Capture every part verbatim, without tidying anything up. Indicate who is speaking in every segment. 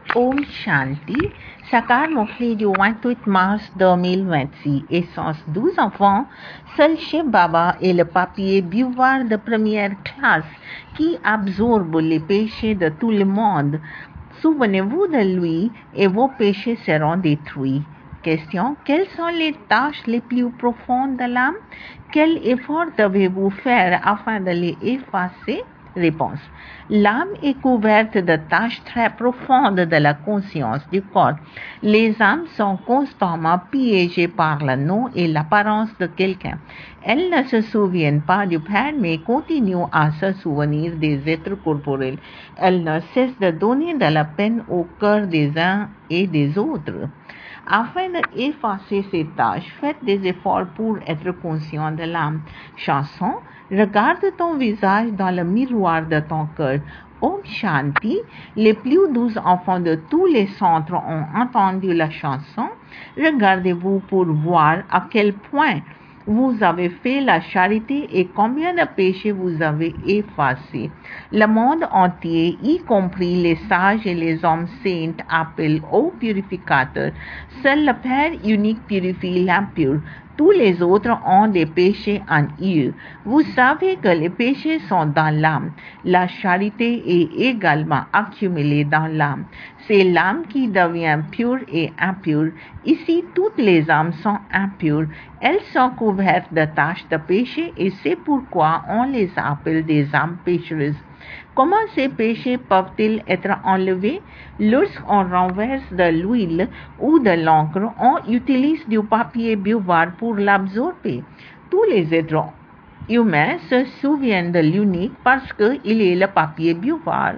Speaker 1: Om Shanti, Sakar Mukli du vingt-huit mars deux mille vingt-six, essence douze enfants, seul Shiv Baba est le papier buvard de première classe qui absorbe les péchés de tout le monde. Souvenez-vous de lui et vos péchés seront détruits. Question: quelles sont les tâches les plus profondes de l'âme? Quel effort devez-vous faire afin de les effacer? Réponse: l'âme est couverte de tâches très profondes de la conscience du corps. Les âmes sont constamment piégées par le nom et l'apparence de quelqu'un. Elles ne se souviennent pas du Père, mais continuent à se souvenir des êtres corporels. Elles ne cessent de donner de la peine au cœur des uns et des autres. Afin d'effacer ces tâches, faites des efforts pour être conscient de l'âme. Chanson: regarde ton visage dans le miroir de ton cœur. Om Shanti, les plus douze enfants de tous les centres ont entendu la chanson. Regardez-vous pour voir à quel point vous avez fait la charité et combien de péchés vous avez effacés. Le monde entier, y compris les sages et les hommes saints, appelle au purificateur. Seul le Père unique purifie l'impur. Tous les autres ont des péchés en eux. Vous savez que les péchés sont dans l'âme. La charité est également accumulée dans l'âme. C'est l'âme qui devient pure et impure. Ici, toutes les âmes sont impures. Elles sont couvertes de taches de péché et c'est pourquoi on les appelle des âmes péchereuses. Comment ces péchés peuvent-ils être enlevés? Lorsqu'on renverse de l'huile ou de l'encre, on utilise du papier buvard pour l'absorber. Tous les êtres humains se souviennent de l'unique parce qu'il est le papier buvard.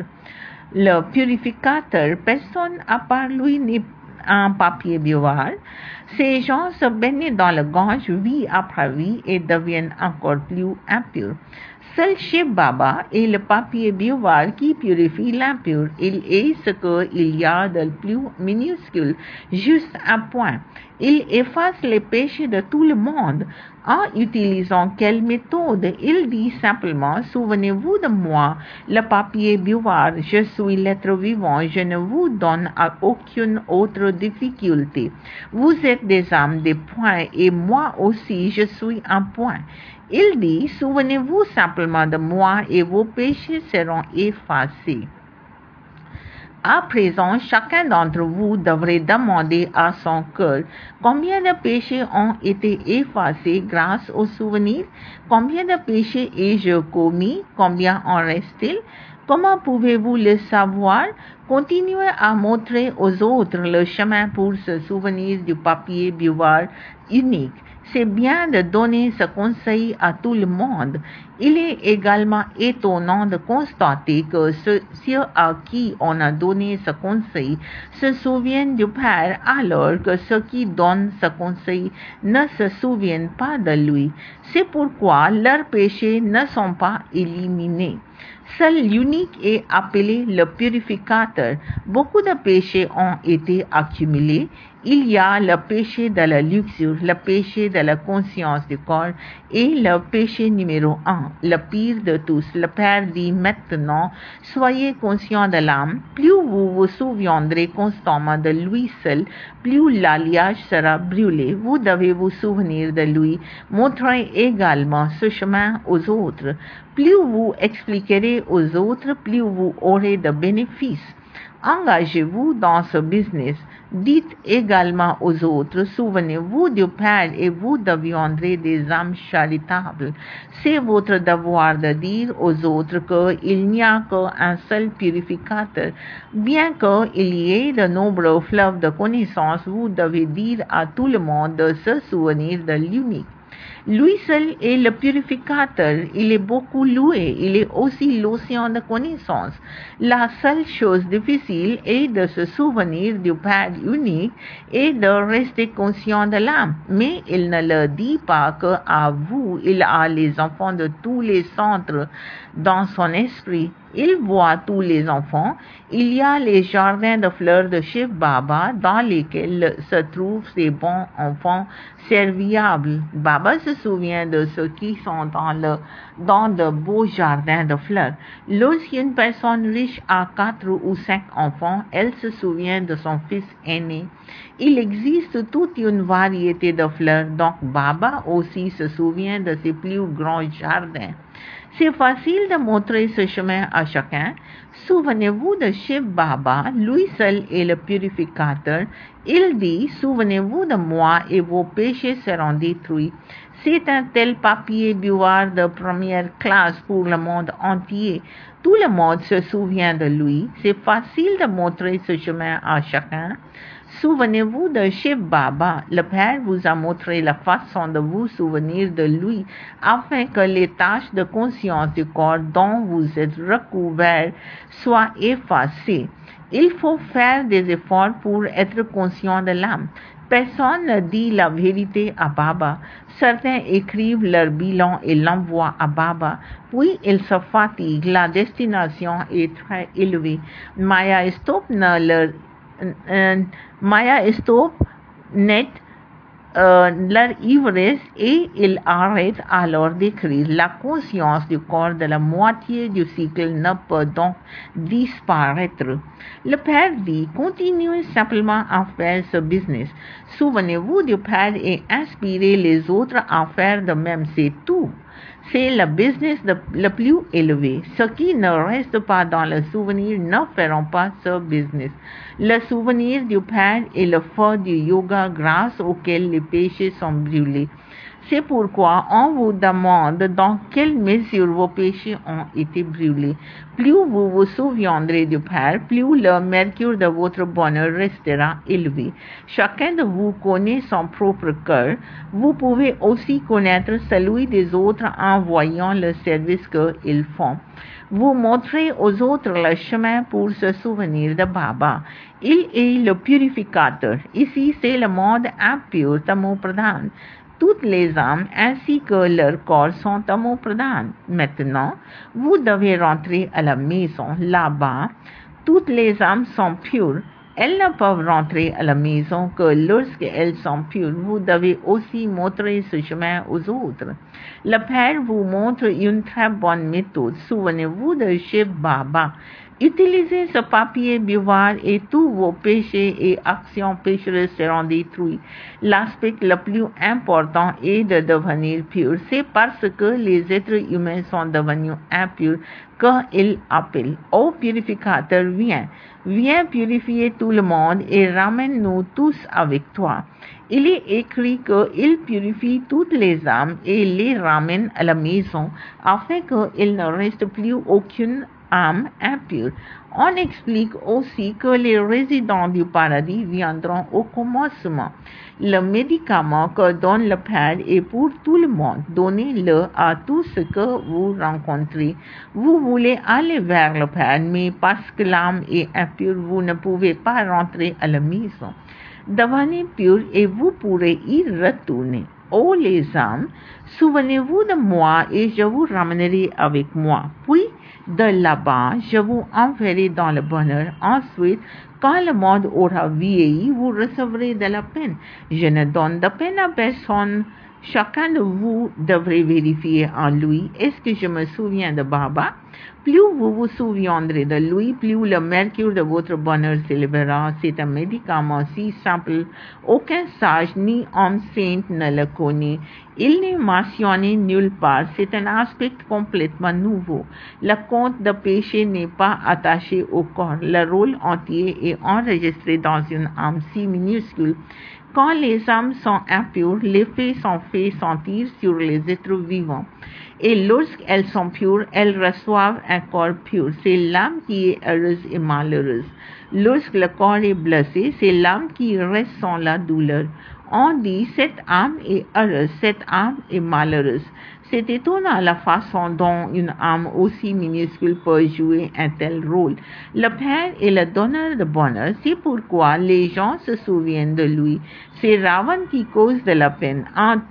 Speaker 1: Le purificateur, personne à part lui n'est un papier buvard. Ces gens se baignent dans le Gange vie après vie et deviennent encore plus impurs. Seul Shiv Baba est le papier buvard qui purifie l'impur. Il est ce qu'il y a de plus minuscule, juste un point. Il efface les péchés de tout le monde. En utilisant quelle méthode? Il dit simplement: souvenez-vous de moi, le papier buvard, je suis l'être vivant, je ne vous donne aucune autre difficulté. Vous êtes des âmes, des points, et moi aussi je suis un point. Il dit: souvenez-vous simplement de moi et vos péchés seront effacés. À présent, chacun d'entre vous devrait demander à son cœur combien de péchés ont été effacés grâce au souvenir, combien de péchés ai-je commis, combien en reste-t-il? Comment pouvez-vous le savoir? Continuez à montrer aux autres le chemin pour se souvenir du papier buvard unique. C'est bien de donner ce conseil à tout le monde. Il est également étonnant de constater que ceux à qui on a donné ce conseil se souviennent du Père, alors que ceux qui donnent ce conseil ne se souviennent pas de lui. C'est pourquoi leurs péchés ne sont pas éliminés. Seul l'unique est appelé le purificateur. Beaucoup de péchés ont été accumulés. Il y a le péché de la luxure, le péché de la conscience du corps et le péché numéro un, le pire de tous. Le Père dit maintenant: soyez conscient de l'âme. Plus vous vous souviendrez constamment de lui seul, plus l'alliage sera brûlé. Vous devez vous souvenir de lui. Montrez également ce chemin aux autres. Plus vous expliquerez aux autres, plus vous aurez de bénéfices. Engagez-vous dans ce business. Dites également aux autres: souvenez-vous du Père et vous deviendrez des âmes charitables. C'est votre devoir de dire aux autres qu'il n'y a qu'un seul purificateur. Bien qu'il y ait de nombreux fleuves de connaissances, vous devez dire à tout le monde de se souvenir de l'unique. Lui seul est le purificateur. Il est beaucoup loué. Il est aussi l'océan de connaissance. La seule chose difficile est de se souvenir du Père unique et de rester conscient de l'âme. Mais il ne le dit pas qu'à vous. Il a les enfants de tous les centres dans son esprit. Il voit tous les enfants. Il y a les jardins de fleurs de Shiv Baba dans lesquels se trouvent ces bons enfants serviables. Baba se se souvient de ceux qui sont dans, le, dans de beaux jardins de fleurs. Lorsqu'une personne riche a quatre ou cinq enfants, elle se souvient de son fils aîné. Il existe toute une variété de fleurs, donc Baba aussi se souvient de ses plus grands jardins. C'est facile de montrer ce chemin à chacun. Souvenez-vous de Shiv Baba, lui seul est le purificateur. Il dit, souvenez-vous de moi et vos péchés seront détruits. C'est un tel papier buvard de première classe pour le monde entier. Tout le monde se souvient de lui. C'est facile de montrer ce chemin à chacun. Souvenez-vous de Shiv Baba. Le Père vous a montré la façon de vous souvenir de lui afin que les taches de conscience du corps dont vous êtes recouverts soient effacées. Il faut faire des efforts pour être conscient de l'âme. Personne ne dit la vérité à Baba. Certains écrivent leur bilan et l'envoient à Baba. Puis ils se fatiguent. La destination est très élevée. Maya Stop ne leur Euh, Maya stop net euh, leur ivresse et ils arrêtent alors d'écrire. La conscience du corps de la moitié du cycle ne peut donc disparaître. Le Père dit, continuez simplement à faire ce business. Souvenez-vous du Père et inspirez les autres à faire de même, c'est tout. C'est le business de, le plus élevé. Ceux qui ne restent pas dans le souvenir ne feront pas ce business. Le souvenir du Père est le feu du yoga grâce auquel les péchés sont brûlés. C'est pourquoi on vous demande dans quelle mesure vos péchés ont été brûlés. Plus vous vous souviendrez du Père, plus le mercure de votre bonheur restera élevé. Chacun de vous connaît son propre cœur. Vous pouvez aussi connaître celui des autres en voyant le service qu'ils font. Vous montrez aux autres le chemin pour se souvenir de Baba. Il est le purificateur. Ici, c'est le monde impur, Tamo Pradhan. Toutes les âmes ainsi que leurs corps sont Tamo Pradhan. Maintenant, vous devez rentrer à la maison. Là-bas, toutes les âmes sont pures. Elles ne peuvent rentrer à la maison que lorsqu'elles sont pures. Vous devez aussi montrer ce chemin aux autres. Le Père vous montre une très bonne méthode. Souvenez-vous de Shiv Baba. Utilisez ce papier buvard et tous vos péchés et actions pécheresses seront détruits. L'aspect le plus important est de devenir pur. C'est parce que les êtres humains sont devenus impurs qu'il appelle. Ô purificateur, viens. Viens purifier tout le monde et ramène-nous tous avec toi. Il est écrit qu'il purifie toutes les âmes et les ramène à la maison afin qu'il ne reste plus aucune âme impure. On explique aussi que les résidents du paradis viendront au commencement. Le médicament que donne le Père est pour tout le monde. Donnez-le à tous ceux que vous rencontrez. Vous voulez aller vers le Père, mais parce que l'âme est impure, vous ne pouvez pas rentrer à la maison. Devenez pur et vous pourrez y retourner. Ô les âmes, souvenez-vous de moi et je vous ramènerai avec moi. Puis, de là-bas, je vous enverrai dans le bonheur. Ensuite, quand le monde aura vieilli, vous recevrez de la peine. Je ne donne de peine à personne. Chacun de vous devrait vérifier en lui. Est-ce que je me souviens de Baba? Plus vous vous souviendrez de lui, plus le mercure de votre bonheur s'élèvera. C'est un médicament si simple. Aucun sage ni homme saint ne le connaît. Il n'est mentionné nulle part. C'est un aspect complètement nouveau. Le compte de péché n'est pas attaché au corps. Le rôle entier est enregistré dans une âme si minuscule. Quand les âmes sont impures, les faits sont faits sentir sur les êtres vivants. Et lorsqu'elles sont pures, elles reçoivent un corps pur. C'est l'âme qui est heureuse et malheureuse. Lorsque le corps est blessé, c'est l'âme qui ressent la douleur. On dit cette âme est heureuse, cette âme est malheureuse. C'est étonnant la façon dont une âme aussi minuscule peut jouer un tel rôle. Le Père est le donneur de bonheur, c'est pourquoi les gens se souviennent de lui. C'est Ravan qui cause de la peine. En tout,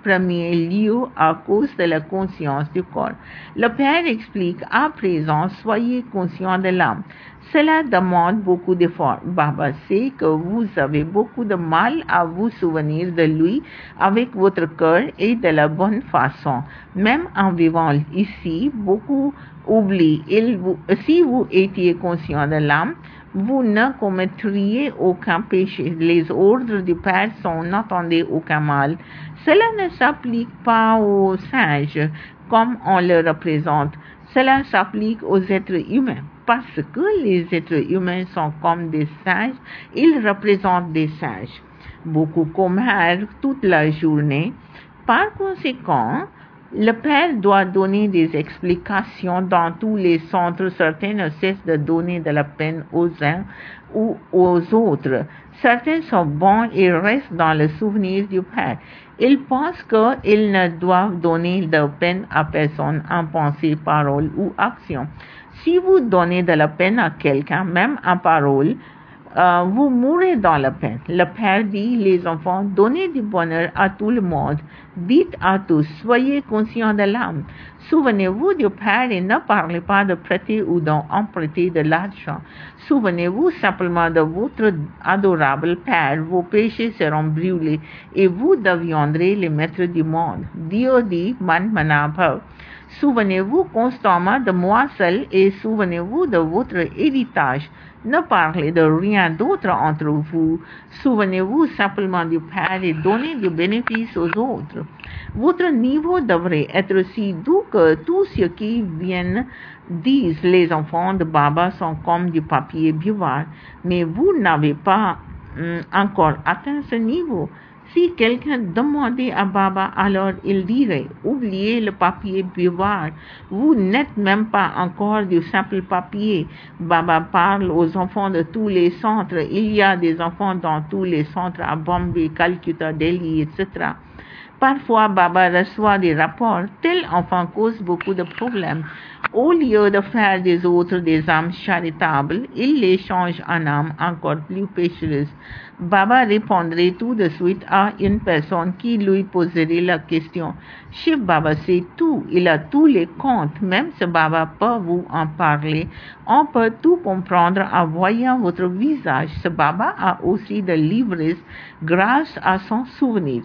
Speaker 1: premier lieu à cause de la conscience du corps. Le Père explique à présent, soyez conscient de l'âme. Cela demande beaucoup d'efforts. Baba sait que vous avez beaucoup de mal à vous souvenir de lui avec votre cœur et de la bonne façon. Même en vivant ici, beaucoup oublient. Il vous, si vous étiez conscient de l'âme, vous ne commettriez aucun péché. Les ordres du Père sont n'entendez aucun mal. Cela ne s'applique pas aux singes comme on le représente. Cela s'applique aux êtres humains. Parce que les êtres humains sont comme des singes, ils représentent des singes. Beaucoup commèrent toute la journée. Par conséquent, le Père doit donner des explications dans tous les centres. Certains ne cessent de donner de la peine aux uns ou aux autres. Certains sont bons et restent dans le souvenir du Père. Ils pensent qu'ils ne doivent donner de peine à personne en pensée, parole ou action. Si vous donnez de la peine à quelqu'un, même en parole, euh, vous mourrez dans la peine. Le Père dit, les enfants, donnez du bonheur à tout le monde. Dites à tous, soyez conscients de l'âme. Souvenez-vous du Père et ne parlez pas de prêter ou d'emprunter de l'argent. Souvenez-vous simplement de votre adorable Père. Vos péchés seront brûlés et vous deviendrez les maîtres du monde. Dieu dit, Man Manabhav. Souvenez-vous constamment de moi seul et souvenez-vous de votre héritage. Ne parlez de rien d'autre entre vous. Souvenez-vous simplement du Père et donnez du bénéfice aux autres. Votre niveau devrait être si doux que tous ceux qui viennent disent les enfants de Baba sont comme du papier buvard. Mais vous n'avez pas hum, encore atteint ce niveau. Si quelqu'un demandait à Baba, alors il dirait, oubliez le papier buvard, vous n'êtes même pas encore du simple papier. Baba parle aux enfants de tous les centres. Il y a des enfants dans tous les centres à Bombay, Calcutta, Delhi, et cetera. Parfois, Baba reçoit des rapports. Tel enfant cause beaucoup de problèmes. Au lieu de faire des autres des âmes charitables, il les change en âmes encore plus péchereuses. Baba répondrait tout de suite à une personne qui lui poserait la question. Shiv Baba sait tout, il a tous les comptes, même si Baba peut vous en parler. On peut tout comprendre en voyant votre visage. Ce Baba a aussi de l'ivresse grâce à son souvenir.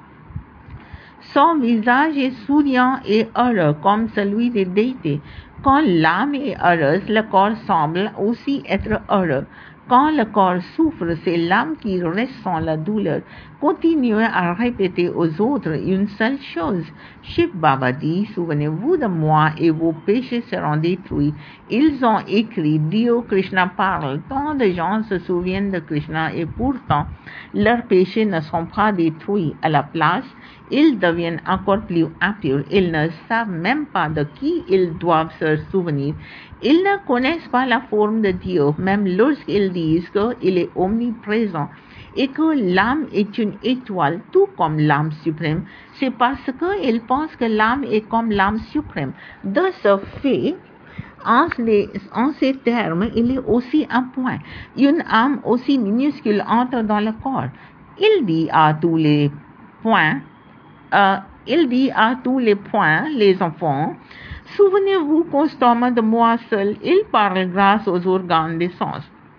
Speaker 1: Son visage est souriant et heureux comme celui des déités. Quand l'âme est heureuse, le corps semble aussi être heureux. Quand le corps souffre, c'est l'âme qui ressent la douleur. Continuez à répéter aux autres une seule chose. Shiv Baba dit, souvenez-vous de moi et vos péchés seront détruits. Ils ont écrit, Dieu Krishna parle. Tant de gens se souviennent de Krishna et pourtant leurs péchés ne sont pas détruits. À la place, ils deviennent encore plus impurs. Ils ne savent même pas de qui ils doivent se souvenir. Ils ne connaissent pas la forme de Dieu, même lorsqu'ils disent qu'il est omniprésent et que l'âme est une étoile, tout comme l'âme suprême. C'est parce qu'ils pensent que l'âme est comme l'âme suprême. De ce fait, en, les, en ces termes, il est aussi un point. Une âme aussi minuscule entre dans le corps. Il dit à tous les points, euh, il dit à tous les points, les enfants, souvenez-vous constamment de moi seul. Il parle grâce aux organes des sens.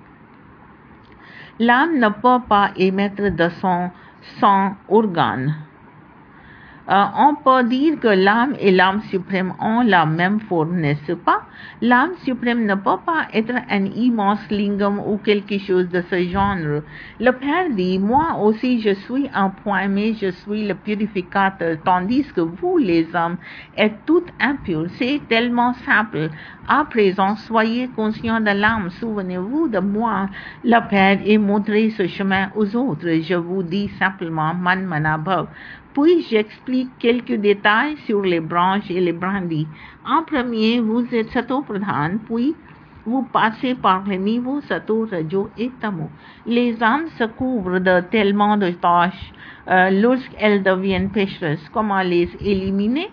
Speaker 1: L'âme ne peut pas émettre de son sans organe. Euh, on peut dire que l'âme et l'âme suprême ont la même forme, n'est-ce pas? L'âme suprême ne peut pas être un immense lingam ou quelque chose de ce genre. Le Père dit, moi aussi je suis un point, mais je suis le purificateur, tandis que vous, les hommes, êtes toutes impures. C'est tellement simple. À présent, soyez conscients de l'âme, souvenez-vous de moi. Le Père et montrez ce chemin aux autres. Je vous dis simplement, Man Manabhav. Puis j'explique quelques détails sur les branches et les brindilles. En premier, vous êtes Sato Pradhan, puis vous passez par les niveaux Sato, Rajo et Tamo. Les âmes se couvrent de tellement de tâches euh, lorsqu'elles deviennent péchereuses. Comment les éliminer?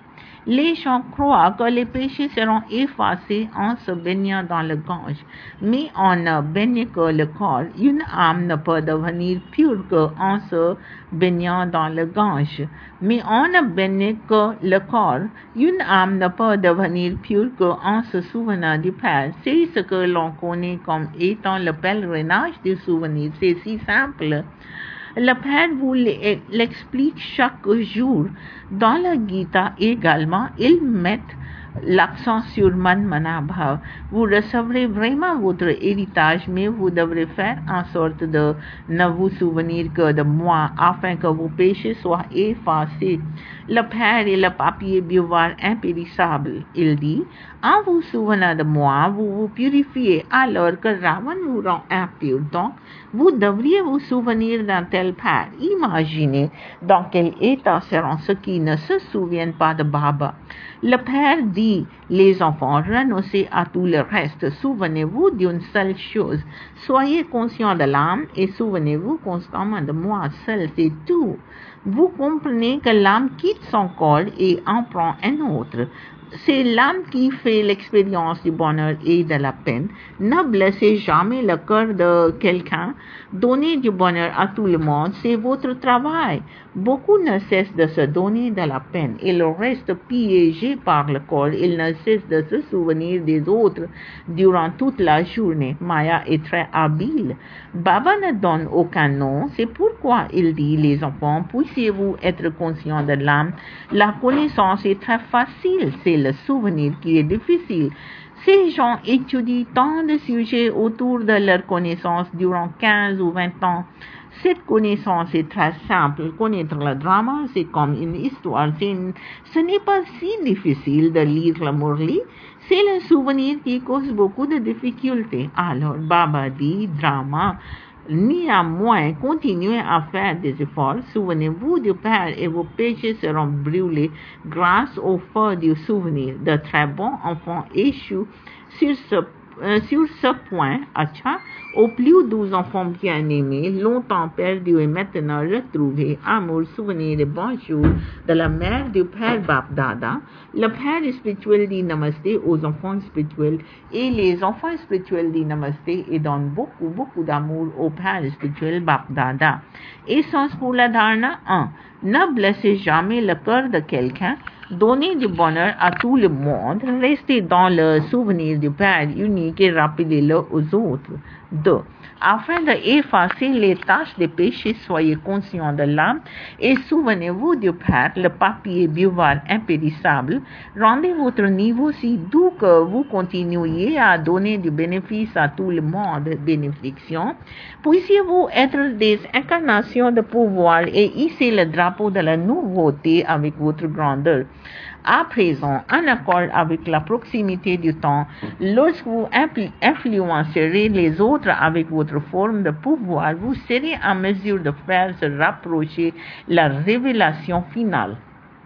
Speaker 1: Les gens croient que les péchés seront effacés en se baignant dans le Gange, mais en ne baignant que le corps. Une âme ne peut devenir pure qu'en se baignant dans le Gange, mais en ne baignant que le corps. Une âme ne peut devenir pure qu'en se souvenant du Père. C'est ce que l'on connaît comme étant le pèlerinage du souvenir. C'est si simple. Le Père vous l'explique chaque jour. Dans la Gita également, ils mettent l'accent sur Man Mana Bhav. Vous recevrez vraiment votre héritage, mais vous devrez faire en sorte de ne vous souvenir que de moi, afin que vos péchés soient effacés. Le Père est le papier buvard impérissable. Il dit, en vous souvenant de moi, vous vous purifiez, alors que Ravan vous rend impur. Donc, vous devriez vous souvenir d'un tel Père. Imaginez dans quel état seront ceux qui ne se souviennent pas de Baba. Le Père dit, les enfants, renoncez à tout le reste. Souvenez-vous d'une seule chose. Soyez conscients de l'âme et souvenez-vous constamment de moi seul. C'est tout. Vous comprenez que l'âme quitte son corps et en prend un autre. C'est l'âme qui fait l'expérience du bonheur et de la peine. Ne blessez jamais le cœur de quelqu'un. Donnez du bonheur à tout le monde, c'est votre travail. Beaucoup ne cessent de se donner de la peine. Ils restent piégés par le corps. Ils ne cessent de se souvenir des autres durant toute la journée. Maya est très habile. Baba ne donne aucun nom. C'est pourquoi il dit, les enfants, puissiez-vous être conscients de l'âme. La connaissance est très facile. C'est le souvenir qui est difficile. Ces gens étudient tant de sujets autour de leur connaissance durant quinze ou vingt ans. Cette connaissance est très simple. Connaître le drama, c'est comme une histoire. Une... Ce n'est pas si difficile de lire le Murli. C'est le souvenir qui cause beaucoup de difficultés. Alors, Baba dit, drama. Néanmoins, continuez à faire des efforts. Souvenez-vous du Père et vos péchés seront brûlés grâce au feu du souvenir. De très bons enfants échouent sur ce, euh, sur ce point. Acha, au plus doux enfants bien-aimés, longtemps perdus et maintenant retrouvés, amour, souvenir et bonjour de la mère du Père Bapdada. Le Père spirituel dit Namasté aux enfants spirituels et les enfants spirituels disent Namasté et donnent beaucoup, beaucoup d'amour au Père spirituel Bapdada. Essence pour la dharana un. Ne blessez jamais le cœur de quelqu'un. Donnez du bonheur à tout le monde. Restez dans le souvenir du Père unique et rappelez-le aux autres. deux. Afin d'effacer les tâches des péchés, soyez conscients de l'âme et souvenez-vous du Père, le papier buvard impérissable. Rendez votre niveau si doux que vous continuiez à donner du bénéfice à tout le monde. Bénédiction. Puissiez-vous être des incarnations de pouvoir et hisser le drapeau de la nouveauté avec votre grandeur. À présent, en accord avec la proximité du temps, lorsque vous influencerez les autres avec votre forme de pouvoir, vous serez en mesure de faire se rapprocher la révélation finale.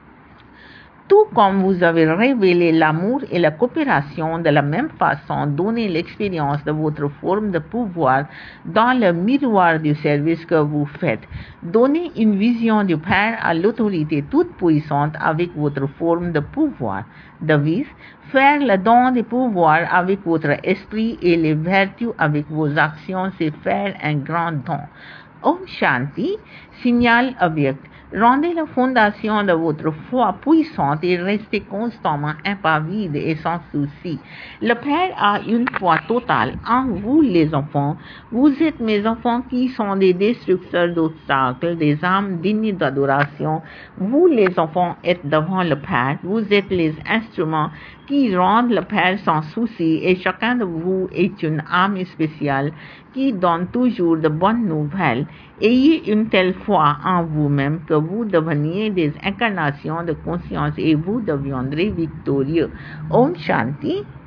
Speaker 1: Tout comme vous avez révélé l'amour et la coopération de la même façon, donnez l'expérience de votre forme de pouvoir dans le miroir du service que vous faites. Donnez une vision du Père à l'autorité toute puissante avec votre forme de pouvoir. Devise, faire le don des pouvoirs avec votre esprit et les vertus avec vos actions, c'est faire un grand don. Om Shanti, signal avyakt. Rendez la fondation de votre foi puissante et restez constamment impavide et sans souci. Le Père a une foi totale en vous, les enfants. Vous êtes mes enfants qui sont des destructeurs d'obstacles, des âmes dignes d'adoration. Vous, les enfants, êtes devant le Père. Vous êtes les instruments qui rendent le Père sans souci et chacun de vous est une âme spéciale qui donne toujours de bonnes nouvelles. Ayez une telle foi en vous-même que vous deveniez des incarnations de conscience et vous deviendrez victorieux. Om Shanti.